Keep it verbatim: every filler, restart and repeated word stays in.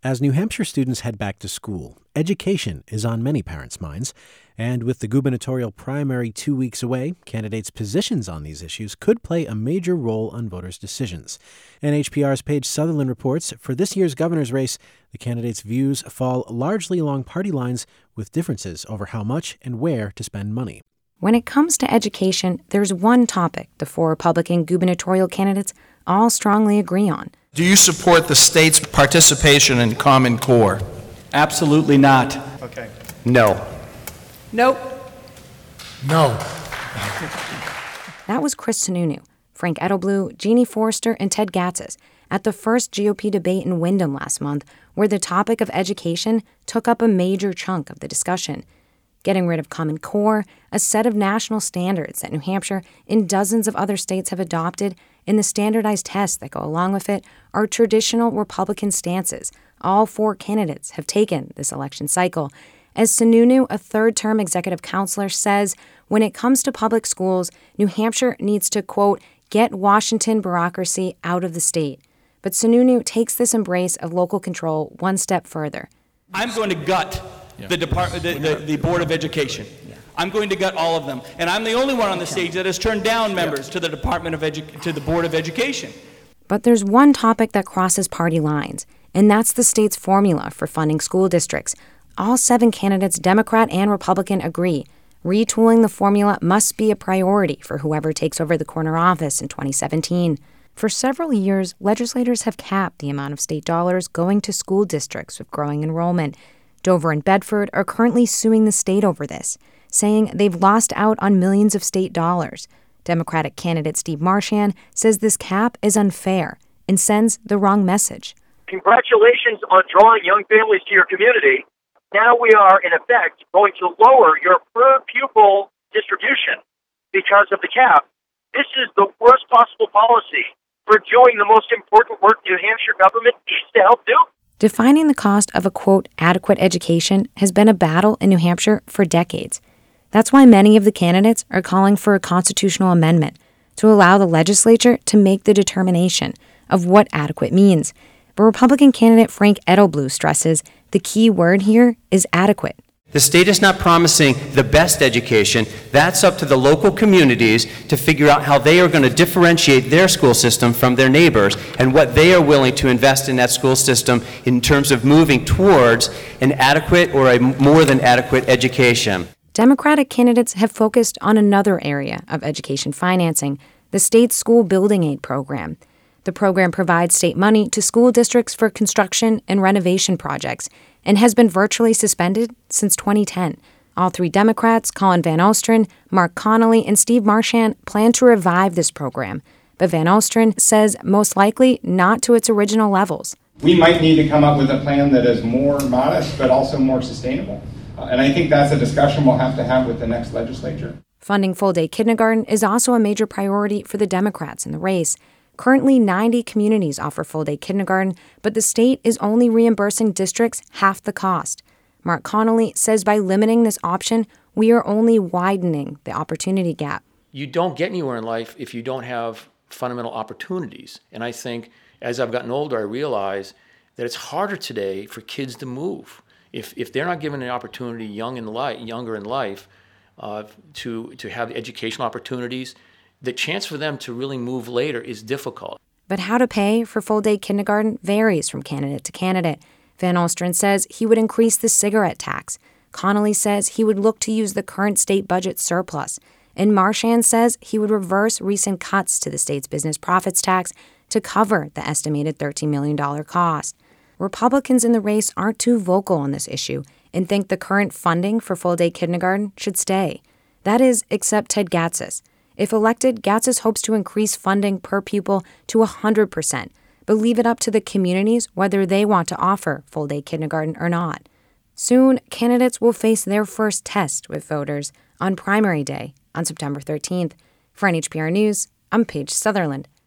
As New Hampshire students head back to school, education is on many parents' minds. And with the gubernatorial primary two weeks away, candidates' positions on these issues could play a major role on voters' decisions. N H P R's Paige Sutherland reports, for this year's governor's race, the candidates' views fall largely along party lines with differences over how much and where to spend money. When it comes to education, there's one topic the four Republican gubernatorial candidates all strongly agree on. Do you support the state's participation in Common Core? Absolutely not. Okay. No. Nope. No. That was Chris Sununu, Frank Edelblut, Jeannie Forster, and Ted Gatsas at the first G O P debate in Windham last month, where the topic of education took up a major chunk of the discussion. Getting rid of Common Core, a set of national standards that New Hampshire and dozens of other states have adopted, and the standardized tests that go along with it are traditional Republican stances all four candidates have taken this election cycle. As Sununu, a third-term executive counselor, says, when it comes to public schools, New Hampshire needs to, quote, get Washington bureaucracy out of the state. But Sununu takes this embrace of local control one step further. I'm going to gut yeah. the, Depart- the, the, the Board of Education. Yeah. I'm going to gut all of them. And I'm the only one on the stage that has turned down members yeah. to the Department of Edu- to the Board of Education. But there's one topic that crosses party lines, and that's the state's formula for funding school districts. All seven candidates, Democrat and Republican, agree. Retooling the formula must be a priority for whoever takes over the corner office in twenty seventeen. For several years, legislators have capped the amount of state dollars going to school districts with growing enrollment. Dover and Bedford are currently suing the state over this, saying they've lost out on millions of state dollars. Democratic candidate Steve Marchand says this cap is unfair and sends the wrong message. Congratulations on drawing young families to your community. Now we are, in effect, going to lower your per-pupil distribution because of the cap. This is the worst possible policy for doing the most important work New Hampshire government needs to help do. Defining the cost of a, quote, adequate education has been a battle in New Hampshire for decades. That's why many of the candidates are calling for a constitutional amendment to allow the legislature to make the determination of what adequate means. But Republican candidate Frank Edelblut stresses the key word here is adequate. The state is not promising the best education. That's up to the local communities to figure out how they are going to differentiate their school system from their neighbors and what they are willing to invest in that school system in terms of moving towards an adequate or a more than adequate education. Democratic candidates have focused on another area of education financing, the state's school building aid program. The program provides state money to school districts for construction and renovation projects and has been virtually suspended since twenty ten. All three Democrats, Colin Van Ostrin, Mark Connolly, and Steve Marchand, plan to revive this program. But Van Ostrin says most likely not to its original levels. We might need to come up with a plan that is more modest but also more sustainable. Uh, and I think that's a discussion we'll have to have with the next legislature. Funding full-day kindergarten is also a major priority for the Democrats in the race. Currently, ninety communities offer full-day kindergarten, but the state is only reimbursing districts half the cost. Mark Connolly says by limiting this option, we are only widening the opportunity gap. You don't get anywhere in life if you don't have fundamental opportunities. And I think as I've gotten older, I realize that it's harder today for kids to move. If if they're not given an opportunity young in life, younger in life uh, to, to have educational opportunities, the chance for them to really move later is difficult. But how to pay for full-day kindergarten varies from candidate to candidate. Van Ostrin says he would increase the cigarette tax. Connolly says he would look to use the current state budget surplus. And Marchand says he would reverse recent cuts to the state's business profits tax to cover the estimated thirteen million dollars cost. Republicans in the race aren't too vocal on this issue and think the current funding for full-day kindergarten should stay. That is, except Ted Gatsas. If elected, Gatsas hopes to increase funding per pupil to one hundred percent, but leave it up to the communities whether they want to offer full-day kindergarten or not. Soon, candidates will face their first test with voters on primary day on September thirteenth. For N H P R News, I'm Paige Sutherland.